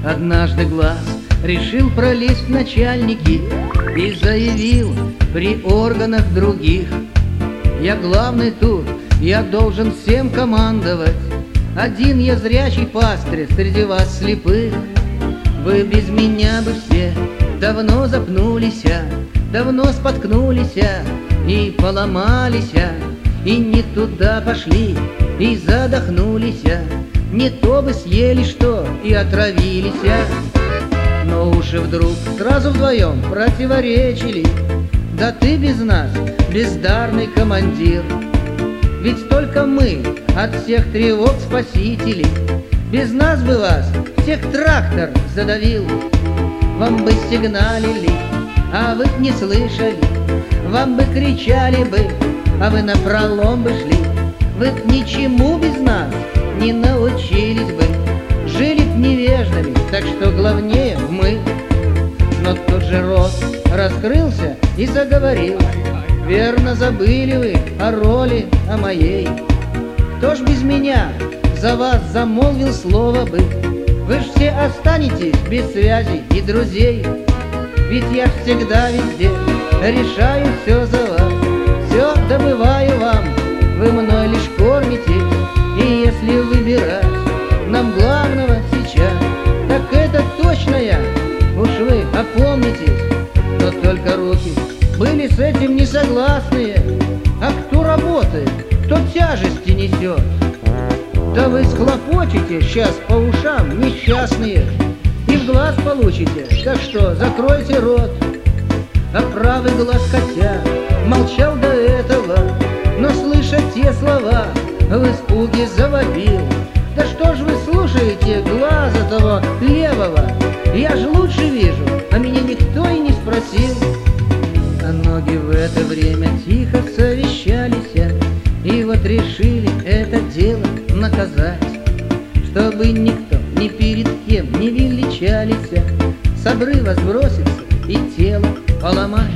Однажды глаз решил пролезть в начальники и заявил при органах других: я главный тут, я должен всем командовать. Один я зрячий пастырь среди вас слепых. Вы без меня бы все давно запнулись, давно споткнулись и поломались, и не туда пошли, и задохнулись. Не то бы съели что и отравились. Но уши вдруг сразу вдвоем противоречили: да ты без нас, бездарный командир. Ведь только мы от всех тревог спасители. Без нас бы вас всех трактор задавил. Вам бы сигналили, а вы б не слышали. Вам бы кричали бы, а вы напролом бы шли. Вы б ничему без нас не научились бы. Жили б невеждами, так что главнее мы. Но тут же рот раскрылся и заговорил: верно забыли вы о роли о моей. Кто ж без меня за вас замолвил слово бы? Вы ж все останетесь без связей и друзей. Ведь я всегда везде решаю все за вас. Все добываю вам, вы мной лишь кормитесь. И если выбирать нам главного сейчас, так это точно я, уж вы опомнитесь. Но только руки были с этим не согласные. А кто работает, кто тяжести несет? Да вы схлопочете сейчас по ушам, несчастные, и в глаз получите, так что закройте рот. А правый глаз хотя молчал до этого, но, слыша те слова, в испуге завопил: да что ж вы слушаете глаза того левого? Я ж лучше вижу, а меня никто и не спросил. А ноги в это время тихо совещались, и вот решили это дело наказать, чтобы никто ни перед кем не величались, с обрыва сброситься и тело поломать.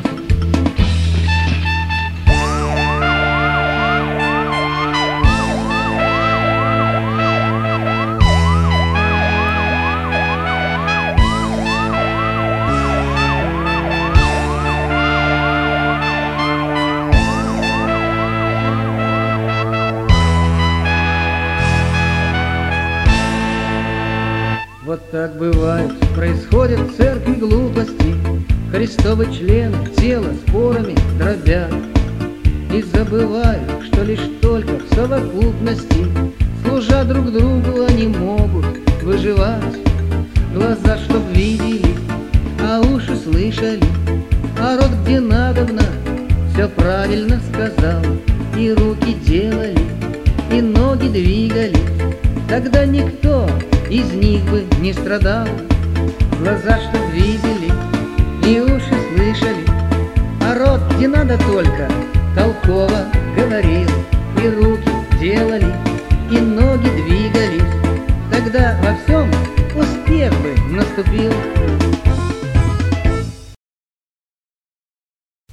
Вот так бывает, происходят в церкви глупости. Христовы члены тело спорами дробят и забывают, что лишь только в совокупности, служа друг другу, они могут выживать. Глаза чтоб видели, а уши слышали, а рот где надобно все правильно сказал. И руки делали, и ноги двигали, тогда никто из них бы не страдал. Глаза чтоб видели, и уши слышали, а рот где надо только толково говорил. И руки делали, и ноги двигались, тогда во всем успех бы наступил.